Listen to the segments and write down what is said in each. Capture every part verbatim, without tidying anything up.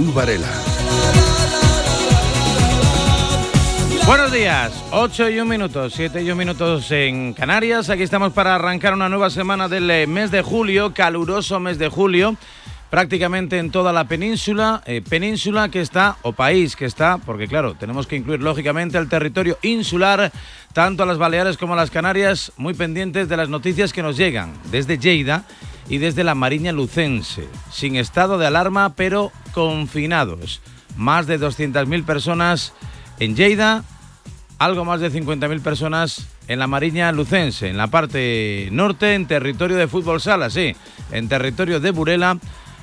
Raúl Varela. Buenos días, ocho y un minutos, siete y un minutos en Canarias. Aquí estamos para arrancar una nueva semana del mes de julio, caluroso mes de julio, prácticamente en toda la península, eh, península que está, o país que está, porque claro, tenemos que incluir lógicamente el territorio insular, tanto a las Baleares como a las Canarias, muy pendientes de las noticias que nos llegan desde Lleida y desde la Mariña Lucense, sin estado de alarma, pero confinados. Más de doscientas mil personas en Lleida, algo más de cincuenta mil personas en la Mariña Lucense, en la parte norte, en territorio de fútbol sala, sí, en territorio de Burela,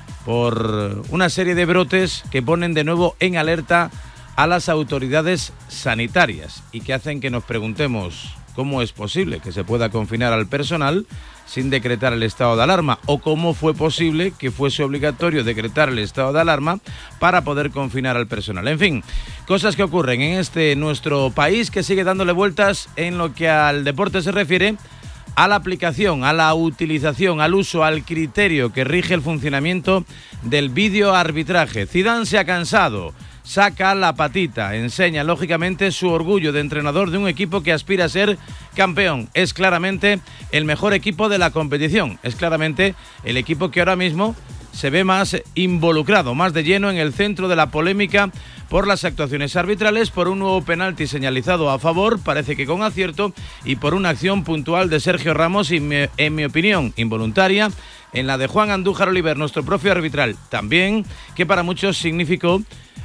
por una serie de brotes que ponen de nuevo en alerta a las autoridades sanitarias y que hacen que nos preguntemos cómo es posible que se pueda confinar al personal sin decretar el estado de alarma, o cómo fue posible que fuese obligatorio decretar el estado de alarma para poder confinar al personal. En fin, cosas que ocurren en este nuestro país, que sigue dándole vueltas en lo que al deporte se refiere, a la aplicación, a la utilización, al uso, al criterio que rige el funcionamiento del videoarbitraje. Zidane se ha cansado, saca la patita, enseña lógicamente su orgullo de entrenador de un equipo que aspira a ser campeón. Es claramente el mejor equipo de la competición, es claramente el equipo que ahora mismo se ve más involucrado, más de lleno en el centro de la polémica por las actuaciones arbitrales, por un nuevo penalti señalizado a favor, parece que con acierto, y por una acción puntual de Sergio Ramos, y me, en mi opinión involuntaria, en la de Juan Andújar Oliver, nuestro propio arbitral, también, que para muchos significó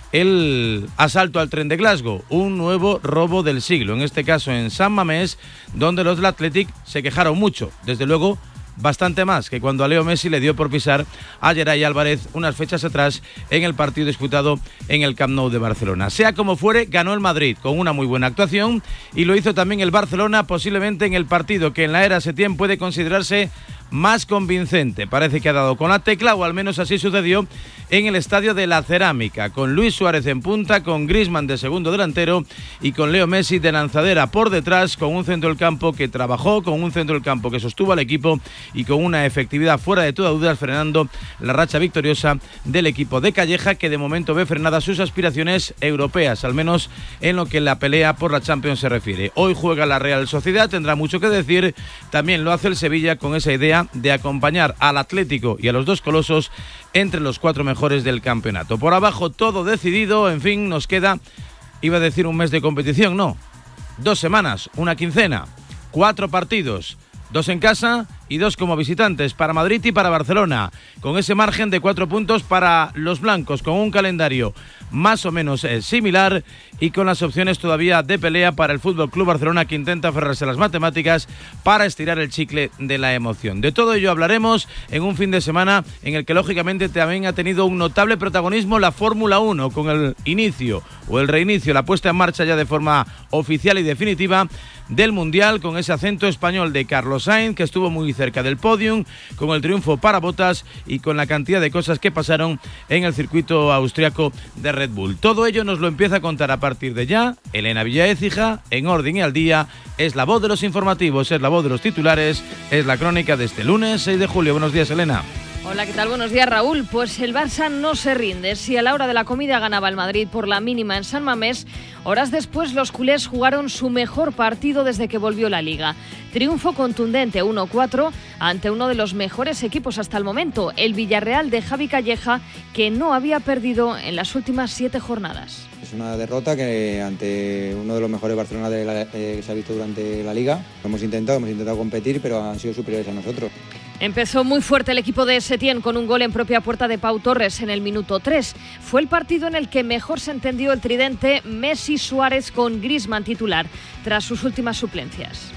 el asalto al tren de Glasgow, un nuevo robo del siglo, en este caso en San Mamés, donde los del Athletic se quejaron mucho, desde luego bastante más que cuando a Leo Messi le dio por pisar a Geray Álvarez unas fechas atrás en el partido disputado en el Camp Nou de Barcelona. Sea como fuere, ganó el Madrid con una muy buena actuación, y lo hizo también el Barcelona, posiblemente en el partido que en la era Setién puede considerarse más convincente. Parece que ha dado con la tecla, o al menos así sucedió en el Estadio de la Cerámica, con Luis Suárez en punta, con Griezmann de segundo delantero y con Leo Messi de lanzadera por detrás, con un centro del campo que trabajó, con un centro del campo que sostuvo al equipo y con una efectividad fuera de toda duda, frenando la racha victoriosa del equipo de Calleja, que de momento ve frenadas sus aspiraciones europeas, al menos en lo que la pelea por la Champions se refiere. Hoy juega la Real Sociedad, tendrá mucho que decir, también lo hace el Sevilla con esa idea de acompañar al Atlético y a los dos colosos entre los cuatro mejores del campeonato. Por abajo todo decidido, en fin, nos queda, iba a decir un mes de competición, no, dos semanas, una quincena, cuatro partidos, dos en casa y dos como visitantes para Madrid y para Barcelona, con ese margen de cuatro puntos para los blancos, con un calendario más o menos eh, similar y con las opciones todavía de pelea para el F C Barcelona, que intenta aferrarse a las matemáticas para estirar el chicle de la emoción. De todo ello hablaremos en un fin de semana en el que lógicamente también ha tenido un notable protagonismo la Fórmula uno, con el inicio o el reinicio, la puesta en marcha ya de forma oficial y definitiva del Mundial, con ese acento español de Carlos Sainz, que estuvo muy cerca del podium, con el triunfo para Bottas y con la cantidad de cosas que pasaron en el circuito austriaco de Red Bull. Todo ello nos lo empieza a contar a partir de ya Elena Villaécija, en Orden y al Día. Es la voz de los informativos, es la voz de los titulares, es la crónica de este lunes seis de julio. Buenos días, Elena. Hola, ¿qué tal? Buenos días, Raúl. Pues el Barça no se rinde. Si a la hora de la comida ganaba el Madrid por la mínima en San Mamés, horas después los culés jugaron su mejor partido desde que volvió la Liga. Triunfo contundente uno cuatro ante uno de los mejores equipos hasta el momento, el Villarreal de Javi Calleja, que no había perdido en las últimas siete jornadas. Es una derrota que ante uno de los mejores Barcelona de la, eh, que se ha visto durante la Liga. Lo hemos intentado, hemos intentado competir, pero han sido superiores a nosotros. Empezó muy fuerte el equipo de Setién con un gol en propia puerta de Pau Torres en el minuto tres. Fue el partido en el que mejor se entendió el tridente Messi-Suárez con Griezmann titular tras sus últimas suplencias.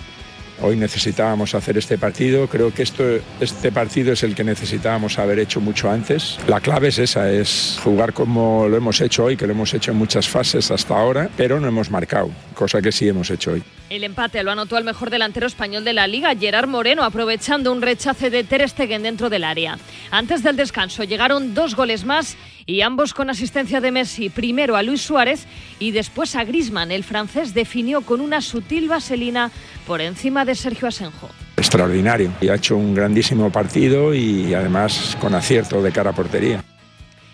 Hoy necesitábamos hacer este partido, creo que esto, este partido es el que necesitábamos haber hecho mucho antes. La clave es esa, es jugar como lo hemos hecho hoy, que lo hemos hecho en muchas fases hasta ahora, pero no hemos marcado, cosa que sí hemos hecho hoy. El empate lo anotó el mejor delantero español de la Liga, Gerard Moreno, aprovechando un rechace de Ter Stegen dentro del área. Antes del descanso llegaron dos goles más y ambos con asistencia de Messi, primero a Luis Suárez y después a Griezmann. El francés definió con una sutil vaselina por encima de Sergio Asenjo. Extraordinario, y ha hecho un grandísimo partido y además con acierto de cara a portería.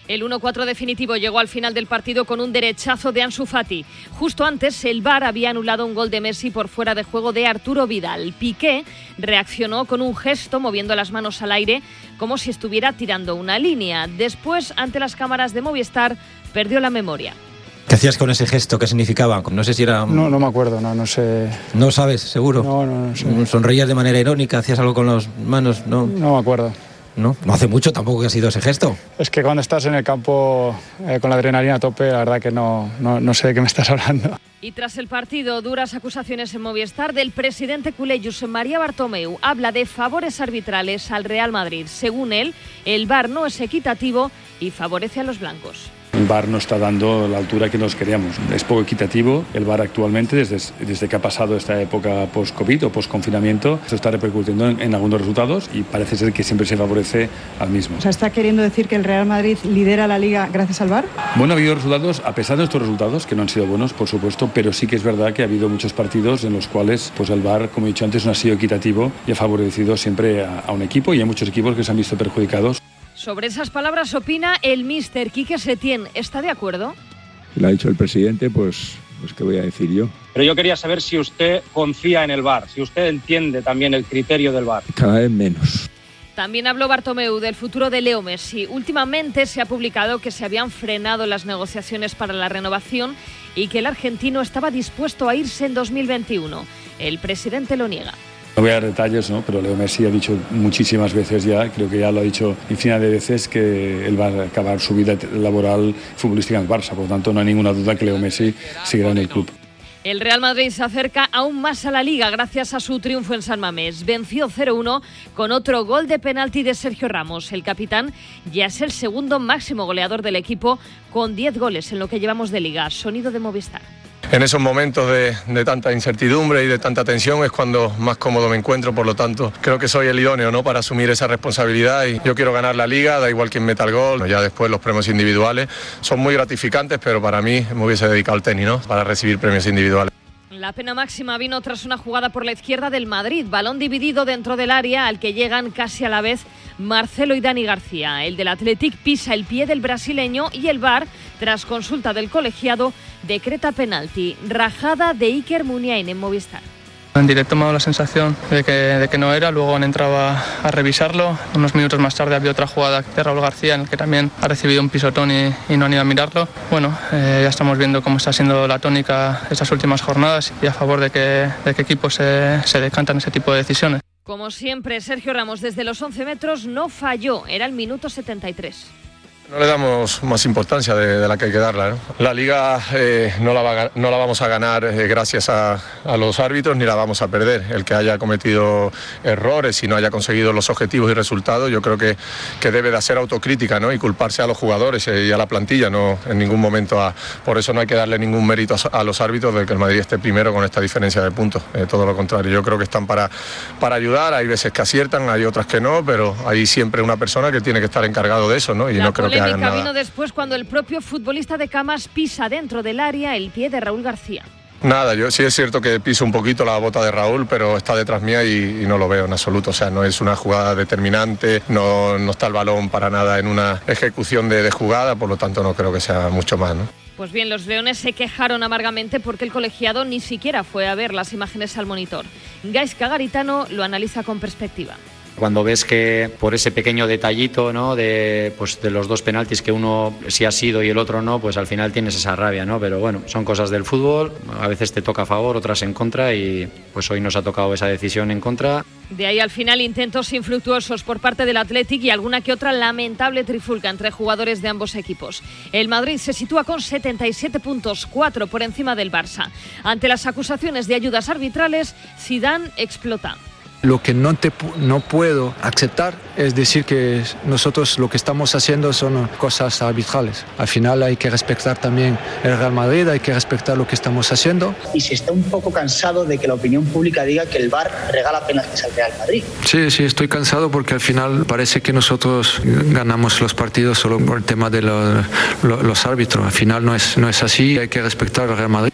El uno cuatro definitivo llegó al final del partido con un derechazo de Ansu Fati. Justo antes, el V A R había anulado un gol de Messi por fuera de juego de Arturo Vidal. Piqué reaccionó con un gesto moviendo las manos al aire como si estuviera tirando una línea. Después, ante las cámaras de Movistar, perdió la memoria. ¿Qué hacías con ese gesto? ¿Qué significaba? No sé si era... No, no me acuerdo, no, no sé... ¿No sabes, seguro? No, no, no sé. ¿Sonreías de manera irónica? ¿Hacías algo con las manos? No, no me acuerdo. ¿No? No hace mucho tampoco que ha sido ese gesto. Es que cuando estás en el campo eh, con la adrenalina a tope, la verdad que no, no, no sé de qué me estás hablando. Y tras el partido, duras acusaciones en Movistar del presidente culé Josep María Bartomeu. Habla de favores arbitrales al Real Madrid. Según él, el V A R no es equitativo y favorece a los blancos. El V A R no está dando la altura que nos queríamos. Es poco equitativo. El V A R actualmente, desde, desde que ha pasado esta época post-COVID o post-confinamiento, se está repercutiendo en, en algunos resultados y parece ser que siempre se favorece al mismo. O sea, ¿está queriendo decir que el Real Madrid lidera la Liga gracias al V A R? Bueno, ha habido resultados, a pesar de estos resultados, que no han sido buenos, por supuesto, pero sí que es verdad que ha habido muchos partidos en los cuales pues el V A R, como he dicho antes, no ha sido equitativo y ha favorecido siempre a, a un equipo, y hay muchos equipos que se han visto perjudicados. Sobre esas palabras opina el míster Quique Setién. ¿Está de acuerdo? Lo ha dicho el presidente, pues, pues ¿qué voy a decir yo? Pero yo quería saber si usted confía en el V A R, si usted entiende también el criterio del V A R. Cada vez menos. También habló Bartomeu del futuro de Leo Messi. Últimamente se ha publicado que se habían frenado las negociaciones para la renovación y que el argentino estaba dispuesto a irse en dos mil veintiuno. El presidente lo niega. No voy a dar detalles, ¿no? Pero Leo Messi ha dicho muchísimas veces ya, creo que ya lo ha dicho infinidad de veces, que él va a acabar su vida laboral futbolística en el Barça. Por lo tanto, no hay ninguna duda que Leo Messi seguirá en el club. El Real Madrid se acerca aún más a la Liga gracias a su triunfo en San Mamés. Venció cero uno con otro gol de penalti de Sergio Ramos. El capitán ya es el segundo máximo goleador del equipo con diez goles en lo que llevamos de Liga. Sonido de Movistar. En esos momentos de, de tanta incertidumbre y de tanta tensión es cuando más cómodo me encuentro, por lo tanto creo que soy el idóneo, ¿no?, para asumir esa responsabilidad, y yo quiero ganar la Liga, da igual quién meta el gol. Ya después los premios individuales son muy gratificantes, pero para mí me hubiese dedicado al tenis, ¿no?, para recibir premios individuales. La pena máxima vino tras una jugada por la izquierda del Madrid, balón dividido dentro del área al que llegan casi a la vez Marcelo y Dani García. El del Athletic pisa el pie del brasileño y el V A R, tras consulta del colegiado, decreta penalti. Rajada de Iker Muniain en Movistar. En directo me ha dado la sensación de que, de que no era, luego han entrado a, a revisarlo. Unos minutos más tarde había otra jugada de Raúl García en el que también ha recibido un pisotón y, y no han ido a mirarlo. Bueno, eh, ya estamos viendo cómo está siendo la tónica estas últimas jornadas y a favor de que, de que equipos se, se decantan ese tipo de decisiones. Como siempre, Sergio Ramos desde los once metros no falló, era el minuto setenta y tres. No le damos más importancia de, de la que hay que darla, ¿no? La Liga eh, no, la va, no la vamos a ganar eh, gracias a, a los árbitros, ni la vamos a perder. El que haya cometido errores y no haya conseguido los objetivos y resultados, yo creo que, que debe de hacer autocrítica, ¿no?, y culparse a los jugadores y a la plantilla, no en ningún momento. A, por eso no hay que darle ningún mérito a, a los árbitros de que el Madrid esté primero con esta diferencia de puntos. Eh, todo lo contrario, yo creo que están para, para ayudar. Hay veces que aciertan, hay otras que no, pero hay siempre una persona que tiene que estar encargado de eso, ¿no? Y la no creo que La polémica vino después cuando el propio futbolista de Camas pisa dentro del área el pie de Raúl García. Nada, yo sí es cierto que piso un poquito la bota de Raúl, pero está detrás mía y, y no lo veo en absoluto. O sea, no es una jugada determinante, no, no está el balón para nada en una ejecución de, de jugada, por lo tanto no creo que sea mucho más, ¿no? Pues bien, los leones se quejaron amargamente porque el colegiado ni siquiera fue a ver las imágenes al monitor. Gaizka Garitano lo analiza con perspectiva. Cuando ves que por ese pequeño detallito, ¿no?, de, pues, de los dos penaltis, que uno sí ha sido y el otro no, pues al final tienes esa rabia, ¿no? Pero bueno, son cosas del fútbol, a veces te toca a favor, otras en contra, y pues hoy nos ha tocado esa decisión en contra. De ahí al final intentos infructuosos por parte del Athletic y alguna que otra lamentable trifulca entre jugadores de ambos equipos. El Madrid se sitúa con setenta y siete puntos, cuatro por encima del Barça. Ante las acusaciones de ayudas arbitrales, Zidane explota. Lo que no, te, no puedo aceptar es decir que nosotros lo que estamos haciendo son cosas arbitrales. Al final hay que respetar también el Real Madrid, hay que respetar lo que estamos haciendo. Y se está un poco cansado de que la opinión pública diga que el V A R regala penaltis al Real Madrid. Sí, sí, estoy cansado porque al final parece que nosotros ganamos los partidos solo por el tema de los, los árbitros. Al final no es, no es así, hay que respetar al Real Madrid.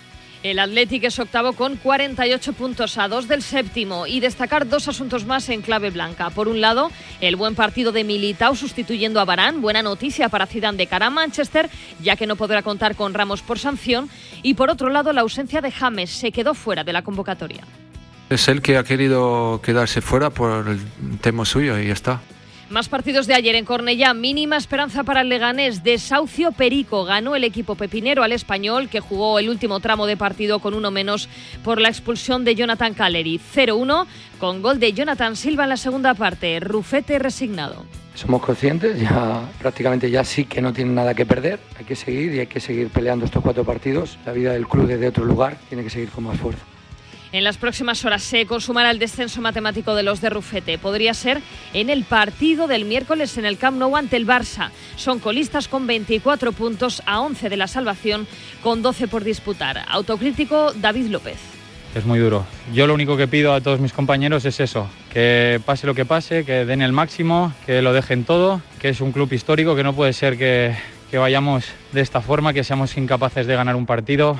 El Athletic es octavo con cuarenta y ocho puntos, a dos del séptimo, y destacar dos asuntos más en clave blanca. Por un lado, el buen partido de Militao sustituyendo a Varane, buena noticia para Zidane de cara a Manchester, ya que no podrá contar con Ramos por sanción, y por otro lado, la ausencia de James, se quedó fuera de la convocatoria. Es él que ha querido quedarse fuera por el tema suyo y ya está. Más partidos de ayer en Cornellá, mínima esperanza para el Leganés. Desahucio Perico, ganó el equipo pepinero al Español, que jugó el último tramo de partido con uno menos por la expulsión de Jonathan Calleri. cero uno, con gol de Jonathan Silva en la segunda parte. Rufete resignado. Somos conscientes, ya prácticamente ya sí que no tienen nada que perder. Hay que seguir y hay que seguir peleando estos cuatro partidos. La vida del club desde otro lugar tiene que seguir con más fuerza. En las próximas horas se consumará el descenso matemático de los de Rufete. Podría ser en el partido del miércoles en el Camp Nou ante el Barça. Son colistas con veinticuatro puntos, a once de la salvación, con doce por disputar. Autocrítico David López. Es muy duro. Yo lo único que pido a todos mis compañeros es eso, que pase lo que pase, que den el máximo, que lo dejen todo, que es un club histórico, que no puede ser que, que vayamos de esta forma, que seamos incapaces de ganar un partido.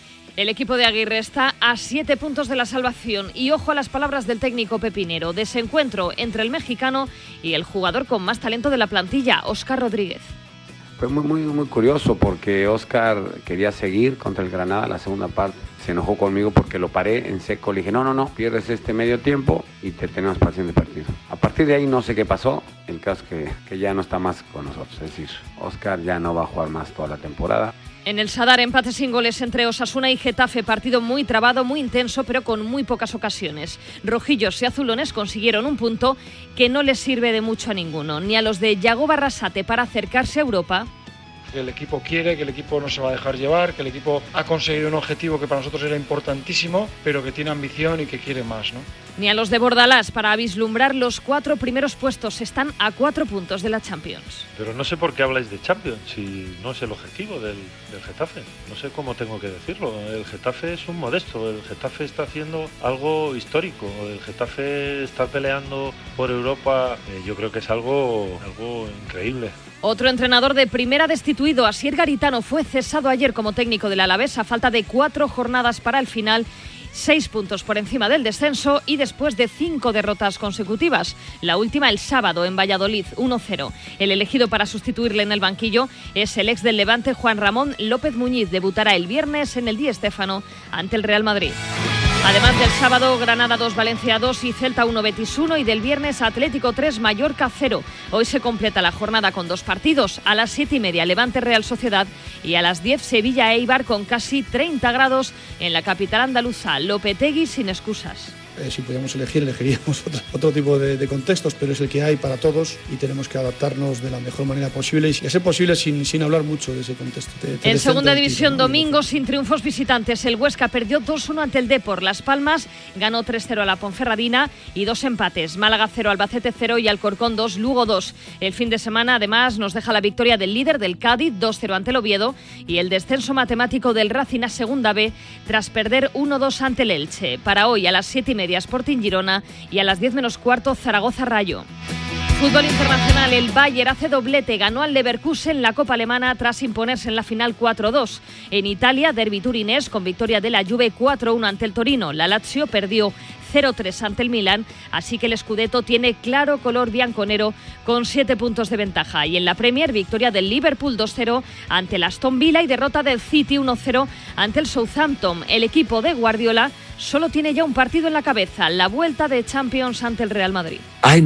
El equipo de Aguirre está a siete puntos de la salvación y ojo a las palabras del técnico pepinero. Desencuentro entre el mexicano y el jugador con más talento de la plantilla, Óscar Rodríguez. Fue muy, muy, muy curioso porque Óscar quería seguir contra el Granada la segunda parte. Se enojó conmigo porque lo paré en seco. Le dije, no, no, no, pierdes este medio tiempo y te tenemos para el siguiente partido. A partir de ahí no sé qué pasó. El caso es que, que ya no está más con nosotros. Es decir, Óscar ya no va a jugar más toda la temporada. En el Sadar, empate sin goles entre Osasuna y Getafe, partido muy trabado, muy intenso, pero con muy pocas ocasiones. Rojillos y azulones consiguieron un punto que no les sirve de mucho a ninguno, ni a los de Yago Barrasate para acercarse a Europa. Que el equipo quiere, que el equipo no se va a dejar llevar, que el equipo ha conseguido un objetivo que para nosotros era importantísimo, pero que tiene ambición y que quiere más, ¿no? Ni a los de Bordalás para vislumbrar los cuatro primeros puestos. Están a cuatro puntos de la Champions. Pero no sé por qué habláis de Champions, si no es el objetivo del, del Getafe. No sé cómo tengo que decirlo. El Getafe es un modesto, el Getafe está haciendo algo histórico, el Getafe está peleando por Europa. Eh, yo creo que es algo, algo increíble. Otro entrenador de primera destituido, Asier Garitano, fue cesado ayer como técnico del Alavés a falta de cuatro jornadas para el final, seis puntos por encima del descenso y después de cinco derrotas consecutivas. La última el sábado en Valladolid, uno cero. El elegido para sustituirle en el banquillo es el ex del Levante, Juan Ramón López Muñiz. Debutará el viernes en el Di Stéfano ante el Real Madrid. Además del sábado, Granada dos, Valencia dos y Celta uno, Betis uno, y del viernes Atlético tres, Mallorca cero. Hoy se completa la jornada con dos partidos. A las siete y media Levante Real Sociedad y a las diez Sevilla Eibar con casi treinta grados en la capital andaluza. Lopetegui sin excusas. Eh, si pudiéramos elegir, elegiríamos otro, otro tipo de, de contextos, pero es el que hay para todos y tenemos que adaptarnos de la mejor manera posible y, a ser posible sin, sin hablar mucho de ese contexto. De, de en segunda división, ¿no? domingo sin triunfos visitantes. El Huesca perdió dos uno ante el Depor. Las Palmas ganó tres cero a la Ponferradina y dos empates. Málaga cero, Albacete cero y Alcorcón dos, Lugo dos. El fin de semana además nos deja la victoria del líder del Cádiz dos cero ante el Oviedo y el descenso matemático del Racing a Segunda B tras perder uno dos ante el Elche. Para hoy a las siete y media Sporting Girona y a las diez menos cuarto Zaragoza Rayo. Fútbol internacional, el Bayern hace doblete, ganó al Leverkusen la Copa Alemana tras imponerse en la final cuatro dos. En Italia, derbi turinés con victoria de la Juve cuatro uno ante el Torino. La Lazio perdió cero tres ante el Milan, así que el Scudetto tiene claro color bianconero con siete puntos de ventaja. Y en la Premier, victoria del Liverpool dos cero ante el Aston Villa y derrota del City uno cero ante el Southampton. El equipo de Guardiola solo tiene ya un partido en la cabeza, la vuelta de Champions ante el Real Madrid.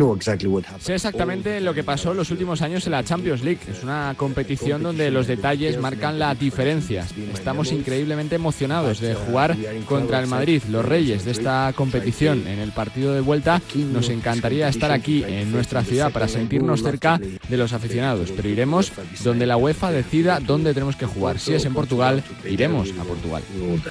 Sé exactamente lo que pasó en los últimos años en la Champions League. Es una competición donde los detalles marcan la diferencia. Estamos increíblemente emocionados de jugar contra el Madrid, los reyes de esta competición. En el partido de vuelta nos encantaría estar aquí en nuestra ciudad para sentirnos cerca de los aficionados, pero iremos donde la UEFA decida dónde tenemos que jugar. Si es en Portugal, iremos a Portugal.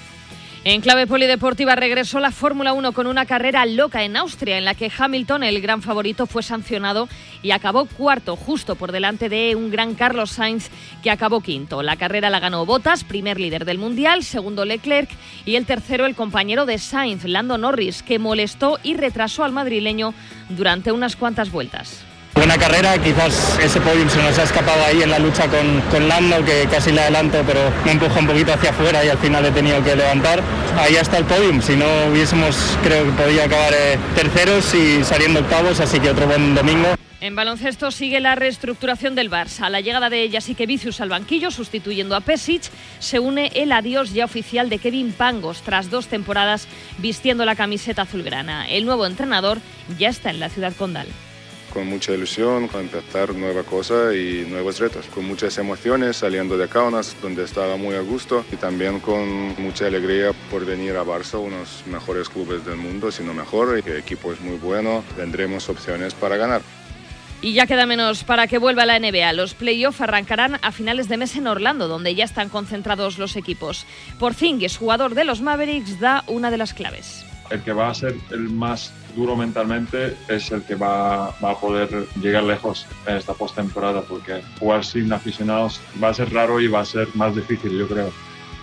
En clave polideportiva regresó la Fórmula uno con una carrera loca en Austria en la que Hamilton, el gran favorito, fue sancionado y acabó cuarto, justo por delante de un gran Carlos Sainz que acabó quinto. La carrera la ganó Bottas, primer líder del Mundial, segundo Leclerc y el tercero el compañero de Sainz, Lando Norris, que molestó y retrasó al madrileño durante unas cuantas vueltas. Buena carrera, quizás ese podium se nos ha escapado ahí en la lucha con, con Lando, que casi le adelanto, pero me empujó un poquito hacia afuera y al final he tenido que levantar. Ahí está el podium, si no hubiésemos, creo que podía acabar eh, terceros y saliendo octavos, así que otro buen domingo. En baloncesto sigue la reestructuración del Barça. A la llegada de Jasikevičius al banquillo, sustituyendo a Pešić, se une el adiós ya oficial de Kevin Pangos, tras dos temporadas vistiendo la camiseta azulgrana. El nuevo entrenador ya está en la ciudad condal. Con mucha ilusión, con empezar nueva cosa y nuevos retos, con muchas emociones saliendo de Kaunas, donde estaba muy a gusto, y también con mucha alegría por venir a Barça, unos mejores clubes del mundo, si no mejor, y el equipo es muy bueno, tendremos opciones para ganar. Y ya queda menos para que vuelva la N B A. Los playoffs arrancarán a finales de mes en Orlando, donde ya están concentrados los equipos. Porzingis, jugador de los Mavericks, da una de las claves. El que va a ser el más duro mentalmente es el que va, va a poder llegar lejos en esta postemporada, porque jugar sin aficionados va a ser raro y va a ser más difícil, yo creo.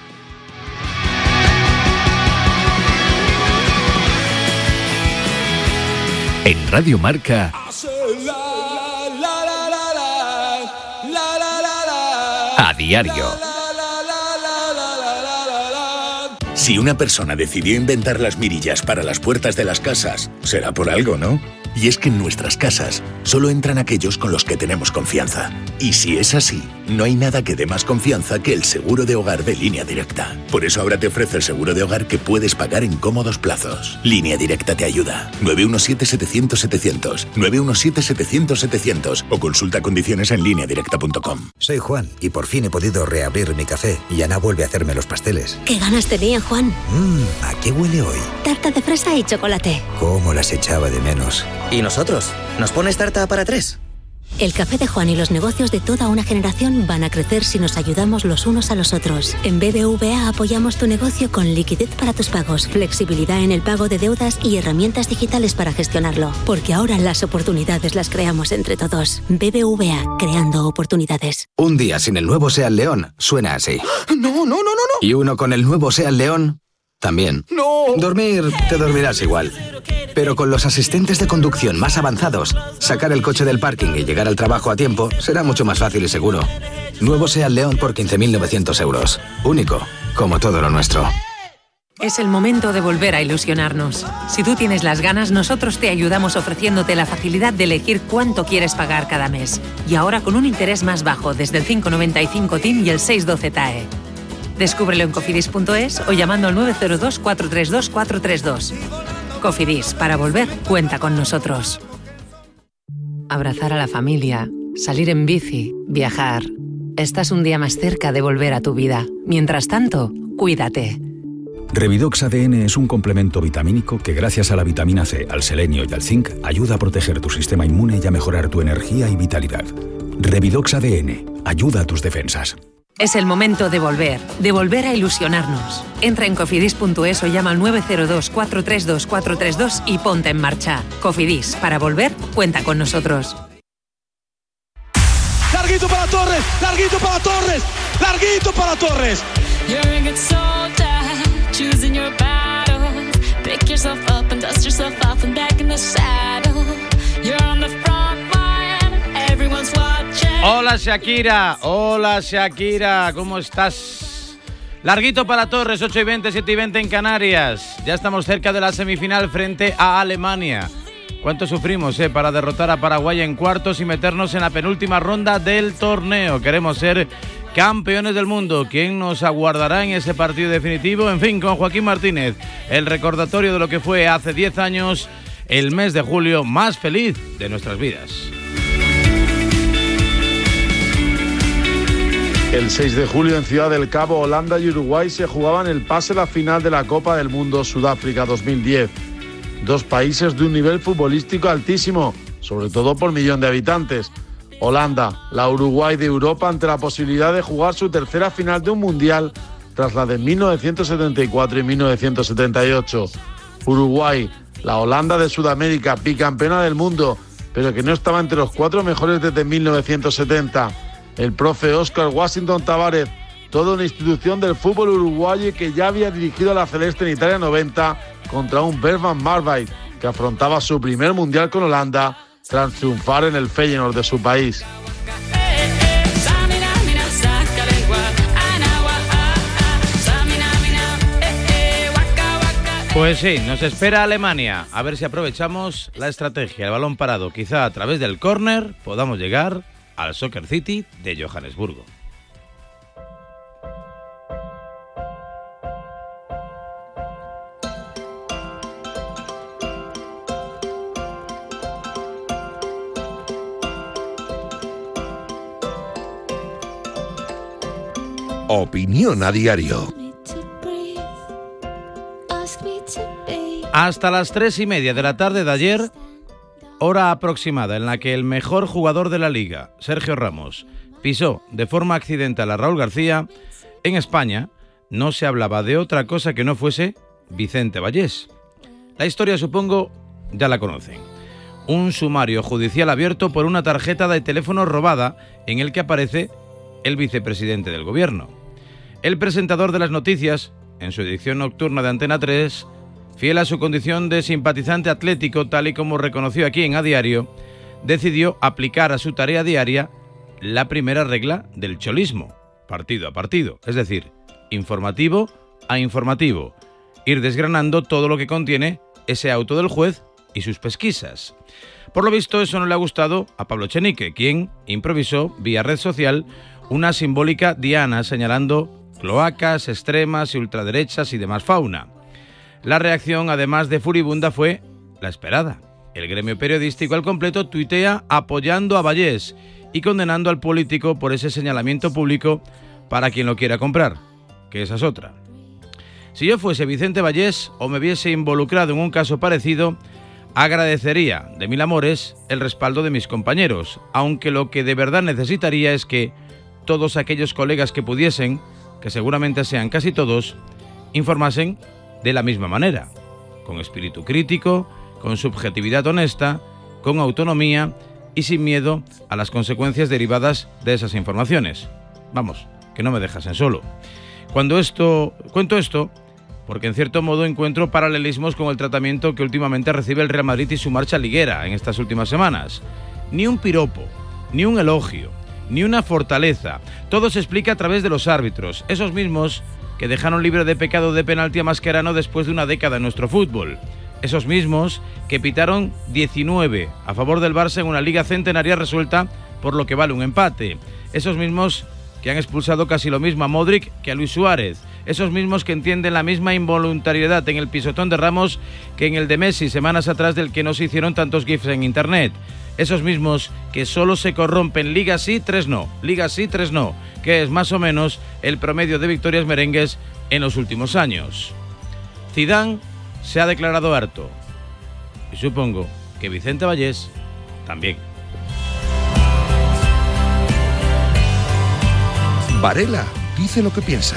En Radio Marca, a diario. Si una persona decidió inventar las mirillas para las puertas de las casas, será por algo, ¿no? Y es que en nuestras casas solo entran aquellos con los que tenemos confianza. Y si es así, no hay nada que dé más confianza que el seguro de hogar de Línea Directa. Por eso ahora te ofrece el seguro de hogar que puedes pagar en cómodos plazos. Línea Directa te ayuda. nueve uno siete, setecientos, setecientos. nueve uno siete, setecientos, setecientos. O consulta condiciones en línea directa punto com. Soy Juan y por fin he podido reabrir mi café. Y Ana vuelve a hacerme los pasteles. ¿Qué ganas tenía, Juan? Mmm, ¿a qué huele hoy? Tarta de fresa y chocolate. ¿Cómo las echaba de menos? ¿Y nosotros? ¿Nos pones tarta para tres? El café de Juan y los negocios de toda una generación van a crecer si nos ayudamos los unos a los otros. En B B V A apoyamos tu negocio con liquidez para tus pagos, flexibilidad en el pago de deudas y herramientas digitales para gestionarlo. Porque ahora las oportunidades las creamos entre todos. B B V A, creando oportunidades. Un día sin el nuevo Seat León suena así. No, no, no, no, no. Y uno con el nuevo Seat León también. ¡No! Dormir, te dormirás igual. Pero con los asistentes de conducción más avanzados, sacar el coche del parking y llegar al trabajo a tiempo será mucho más fácil y seguro. Nuevo Seat León por quince mil novecientos euros. Único, como todo lo nuestro. Es el momento de volver a ilusionarnos. Si tú tienes las ganas, nosotros te ayudamos ofreciéndote la facilidad de elegir cuánto quieres pagar cada mes. Y ahora con un interés más bajo, desde el cinco coma noventa y cinco T I M y el seis coma doce T A E. Descúbrelo en cofidis punto es o llamando al nueve cero dos, cuatro tres dos, cuatro tres dos. Cofidis, para volver, cuenta con nosotros. Abrazar a la familia, salir en bici, viajar. Estás un día más cerca de volver a tu vida. Mientras tanto, cuídate. Revidox A D N es un complemento vitamínico que gracias a la vitamina C, al selenio y al zinc ayuda a proteger tu sistema inmune y a mejorar tu energía y vitalidad. Revidox A D N ayuda a tus defensas. Es el momento de volver, de volver a ilusionarnos. Entra en cofidis punto es o llama al nueve cero dos, cuatro tres dos, cuatro tres dos y ponte en marcha. Cofidis, para volver, cuenta con nosotros. Larguito para Torres, larguito para Torres, larguito para Torres. Hola Shakira, hola Shakira, ¿cómo estás? Larguito para Torres, ocho y veinte, siete y veinte en Canarias. Ya estamos cerca de la semifinal frente a Alemania. ¿Cuánto sufrimos eh, para derrotar a Paraguay en cuartos y meternos en la penúltima ronda del torneo? Queremos ser campeones del mundo. ¿Quién nos aguardará en ese partido definitivo? En fin, con Joaquín Martínez, el recordatorio de lo que fue hace diez años el mes de julio más feliz de nuestras vidas. El seis de julio en Ciudad del Cabo, Holanda y Uruguay se jugaban el pase a la final de la Copa del Mundo Sudáfrica dos mil diez. Dos países de un nivel futbolístico altísimo, sobre todo por millón de habitantes. Holanda, la Uruguay de Europa, ante la posibilidad de jugar su tercera final de un mundial tras la de mil novecientos setenta y cuatro y mil novecientos setenta y ocho. Uruguay, la Holanda de Sudamérica, bicampeona del mundo, pero que no estaba entre los cuatro mejores desde mil novecientos setenta. El profe Óscar Washington Tabárez, toda una institución del fútbol uruguayo que ya había dirigido a la Celeste en Italia noventa contra un Bert van Marwijk que afrontaba su primer mundial con Holanda tras triunfar en el Feyenoord de su país. Pues sí, nos espera Alemania. A ver si aprovechamos la estrategia, el balón parado. Quizá a través del córner podamos llegar al Soccer City de Johannesburgo. Opinión a diario. Hasta las tres y media de la tarde de ayer, hora aproximada en la que el mejor jugador de la liga, Sergio Ramos, pisó de forma accidental a Raúl García, en España no se hablaba de otra cosa que no fuese Vicente Vallés. La historia, supongo, ya la conocen. Un sumario judicial abierto por una tarjeta de teléfono robada en el que aparece el vicepresidente del gobierno. El presentador de las noticias, en su edición nocturna de Antena tres, fiel a su condición de simpatizante atlético, tal y como reconoció aquí en A Diario, decidió aplicar a su tarea diaria la primera regla del cholismo, partido a partido, es decir, informativo a informativo, ir desgranando todo lo que contiene ese auto del juez y sus pesquisas. Por lo visto, eso no le ha gustado a Pablo Echenique, quien improvisó vía red social una simbólica diana señalando cloacas, extremas y ultraderechas y demás fauna. La reacción, además de furibunda, fue la esperada. El gremio periodístico al completo tuitea apoyando a Vallés y condenando al político por ese señalamiento público para quien lo quiera comprar, que esa es otra. Si yo fuese Vicente Vallés o me viese involucrado en un caso parecido, agradecería de mil amores el respaldo de mis compañeros, aunque lo que de verdad necesitaría es que todos aquellos colegas que pudiesen, que seguramente sean casi todos, informasen de la misma manera, con espíritu crítico, con subjetividad honesta, con autonomía y sin miedo a las consecuencias derivadas de esas informaciones. Vamos, que no me dejasen solo. Cuando esto, cuento esto, porque en cierto modo encuentro paralelismos con el tratamiento que últimamente recibe el Real Madrid y su marcha liguera en estas últimas semanas. Ni un piropo, ni un elogio, ni una fortaleza. Todo se explica a través de los árbitros, esos mismos que dejaron libre de pecado de penalti a Mascherano después de una década en nuestro fútbol. Esos mismos que pitaron diecinueve a favor del Barça en una liga centenaria resuelta por lo que vale un empate. Esos mismos que han expulsado casi lo mismo a Modric que a Luis Suárez. Esos mismos que entienden la misma involuntariedad en el pisotón de Ramos que en el de Messi semanas atrás, del que no se hicieron tantos gifs en internet. Esos mismos que solo se corrompen liga sí, tres no, liga sí, tres no, que es más o menos el promedio de victorias merengues en los últimos años. Zidane se ha declarado harto y supongo que Vicente Vallés también. Varela dice lo que piensa.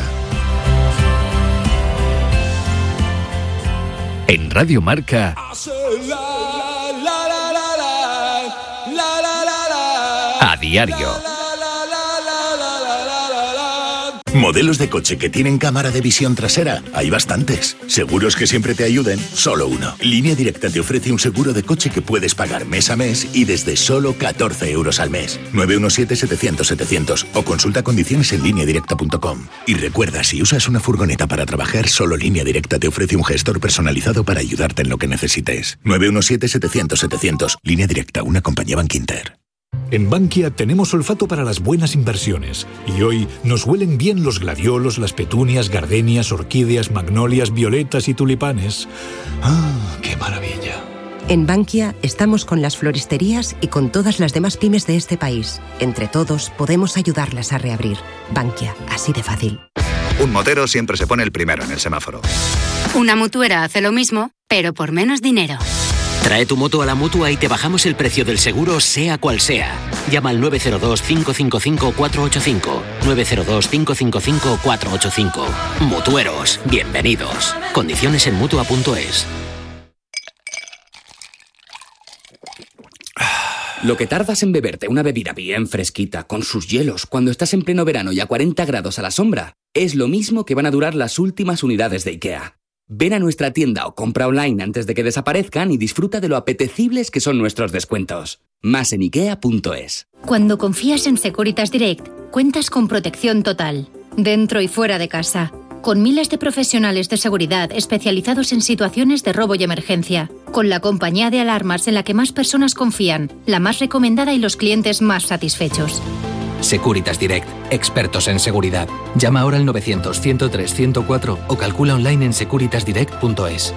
En Radio Marca, A Diario. Modelos de coche que tienen cámara de visión trasera, hay bastantes. Seguros que siempre te ayuden, solo uno. Línea Directa te ofrece un seguro de coche que puedes pagar mes a mes y desde solo catorce euros al mes. nueve uno siete, setecientos, setecientos o consulta condiciones en línea directa punto com. Y recuerda, si usas una furgoneta para trabajar, solo Línea Directa te ofrece un gestor personalizado para ayudarte en lo que necesites. nueve uno siete, setecientos, setecientos. Línea Directa, una compañía Bankinter. En Bankia tenemos olfato para las buenas inversiones y hoy nos huelen bien los gladiolos, las petunias, gardenias, orquídeas, magnolias, violetas y tulipanes. ¡Ah, qué maravilla! En Bankia estamos con las floristerías y con todas las demás pymes de este país. Entre todos podemos ayudarlas a reabrir. Bankia, así de fácil. Un motero siempre se pone el primero en el semáforo. Una mutuera hace lo mismo, pero por menos dinero. Trae tu moto a la Mutua y te bajamos el precio del seguro, sea cual sea. Llama al nueve cero dos, cinco cinco cinco, cuatro ocho cinco. nueve cero dos, cinco cinco cinco, cuatro ocho cinco. Mutueros, bienvenidos. Condiciones en Mutua punto es. Lo que tardas en beberte una bebida bien fresquita, con sus hielos, cuando estás en pleno verano y a cuarenta grados a la sombra, es lo mismo que van a durar las últimas unidades de IKEA. Ven a nuestra tienda o compra online antes de que desaparezcan y disfruta de lo apetecibles que son nuestros descuentos. Más en ikea punto es. Cuando confías en Securitas Direct, cuentas con protección total, dentro y fuera de casa, con miles de profesionales de seguridad especializados en situaciones de robo y emergencia, con la compañía de alarmas en la que más personas confían, la más recomendada y los clientes más satisfechos. Securitas Direct, expertos en seguridad. Llama ahora al novecientos, ciento tres, ciento cuatro o calcula online en securitas direct punto es.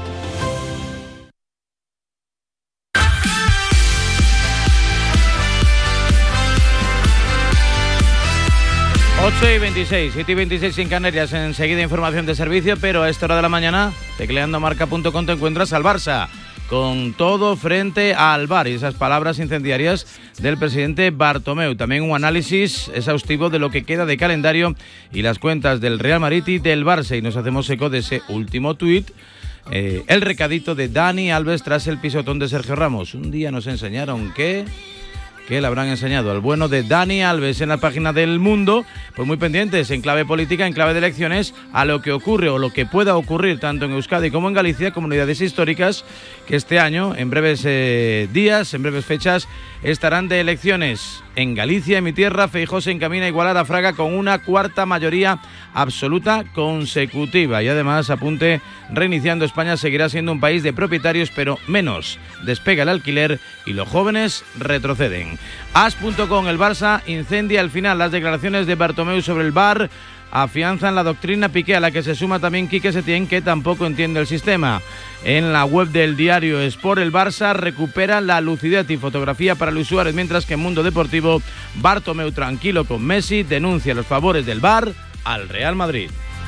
ocho y veintiséis, siete y veintiséis en Canarias. Enseguida información de servicio, pero a esta hora de la mañana, tecleando marca punto com, te encuentras al Barça con todo frente al V A R y esas palabras incendiarias del presidente Bartomeu. También un análisis exhaustivo de lo que queda de calendario y las cuentas del Real Madrid y del Barça. Y nos hacemos eco de ese último tuit, eh, el recadito de Dani Alves tras el pisotón de Sergio Ramos. Un día nos enseñaron que... que le habrán enseñado al bueno de Dani Alves en la página del Mundo. Pues muy pendientes en clave política, en clave de elecciones, a lo que ocurre o lo que pueda ocurrir tanto en Euskadi como en Galicia, comunidades históricas que este año, en breves eh, días, en breves fechas, estarán de elecciones. En Galicia, en mi tierra, Feijóo se encamina a igualar a Fraga con una cuarta mayoría absoluta consecutiva. Y además, apunte, reiniciando, España seguirá siendo un país de propietarios, pero menos. Despega el alquiler y los jóvenes retroceden. As punto com, el Barça incendia al final. Las declaraciones de Bartomeu sobre el V A R afianzan la doctrina Piqué, a la que se suma también Quique Setién, que tampoco entiende el sistema. En la web del diario Sport, el Barça recupera la lucidez y fotografía para los usuarios, mientras que en Mundo Deportivo, Bartomeu, tranquilo con Messi, denuncia los favores del V A R al Real Madrid.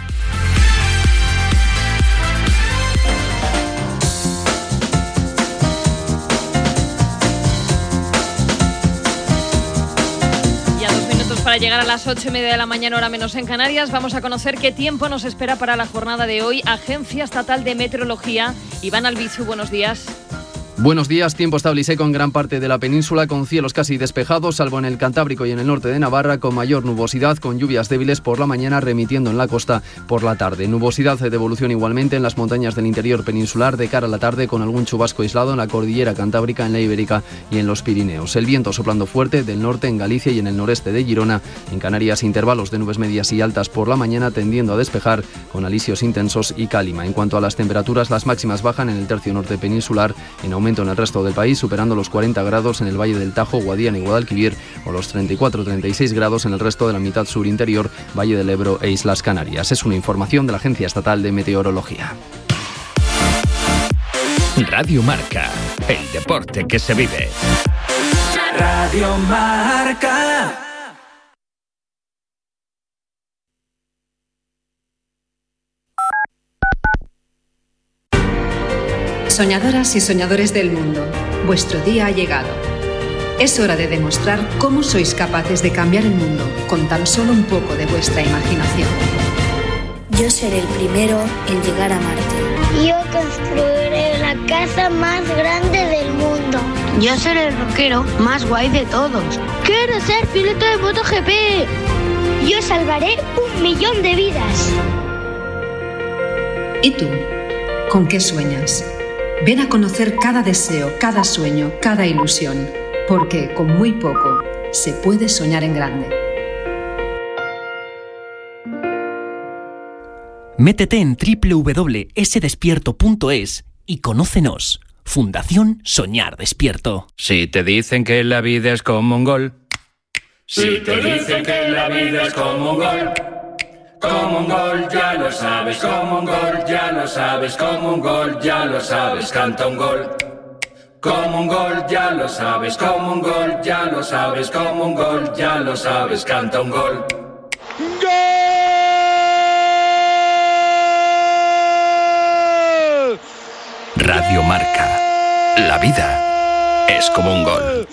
Para llegar a las ocho y media de la mañana, hora menos en Canarias, vamos a conocer qué tiempo nos espera para la jornada de hoy. Agencia Estatal de Meteorología. Iván Albizu, buenos días. Buenos días, tiempo estable y seco en gran parte de la península, con cielos casi despejados, salvo en el Cantábrico y en el norte de Navarra, con mayor nubosidad, con lluvias débiles por la mañana, remitiendo en la costa por la tarde. Nubosidad de evolución igualmente en las montañas del interior peninsular de cara a la tarde, con algún chubasco aislado en la cordillera Cantábrica, en la Ibérica y en los Pirineos. El viento soplando fuerte del norte en Galicia y en el noreste de Girona. En Canarias, intervalos de nubes medias y altas por la mañana, tendiendo a despejar, con alisios intensos y cálima. En cuanto a las temperaturas, las máximas bajan en el tercio norte peninsular, en aumento en el resto del país, superando los cuarenta grados en el Valle del Tajo, Guadiana y Guadalquivir, o los treinta y cuatro a treinta y seis grados en el resto de la mitad sur interior, Valle del Ebro e Islas Canarias. Es una información de la Agencia Estatal de Meteorología. Radio Marca, el deporte que se vive. Radio Marca. Soñadoras y soñadores del mundo, vuestro día ha llegado. Es hora de demostrar cómo sois capaces de cambiar el mundo con tan solo un poco de vuestra imaginación. Yo seré el primero en llegar a Marte. Yo construiré la casa más grande del mundo. Yo seré el rockero más guay de todos. Quiero ser piloto de MotoGP. Yo salvaré un millón de vidas. ¿Y tú? ¿Con qué sueñas? Ven a conocer cada deseo, cada sueño, cada ilusión, porque con muy poco se puede soñar en grande. Métete en doble u doble u doble u punto ese despierto punto es y conócenos. Fundación Soñar Despierto. Si te dicen que la vida es como un gol. Si te dicen que la vida es como un gol. Como un gol, ya lo sabes, como un gol, ya lo sabes, como un gol, ya lo sabes, canta un gol. Como un gol, ya lo sabes, como un gol, ya lo sabes, como un gol, ya lo sabes, canta un gol. ¡Gol! Radio Marca. La vida es como un gol.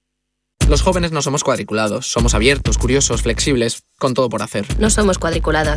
Los jóvenes no somos cuadriculados, somos abiertos, curiosos, flexibles, con todo por hacer. No somos cuadriculadas.